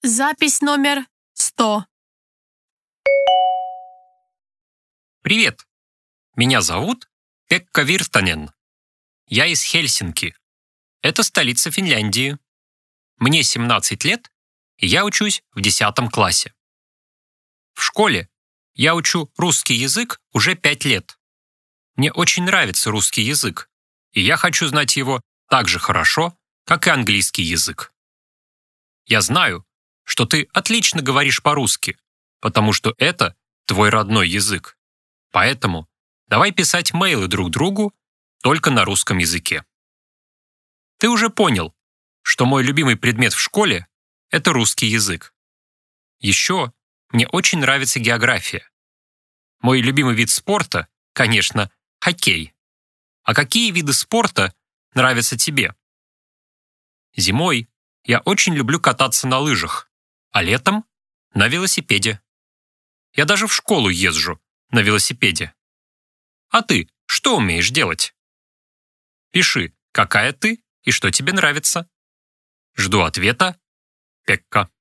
Запись номер 100. Привет! Меня зовут Пекка Виртанен. Я из Хельсинки. Это столица Финляндии. Мне 17 лет, и я учусь в 10 классе. В школе я учу русский язык уже 5 лет. Мне очень нравится русский язык, и я хочу знать его так же хорошо, как и английский язык. Я знаю, что ты отлично говоришь по-русски, потому что это твой родной язык. Поэтому давай писать мейлы друг другу только на русском языке. Ты уже понял, что мой любимый предмет в школе – это русский язык. Еще мне очень нравится география. Мой любимый вид спорта, конечно, хоккей. А какие виды спорта нравятся тебе? Зимой я очень люблю кататься на лыжах, а летом – на велосипеде. Я даже в школу езжу на велосипеде. А ты что умеешь делать? Пиши, какая ты и что тебе нравится. Жду ответа. Пекка.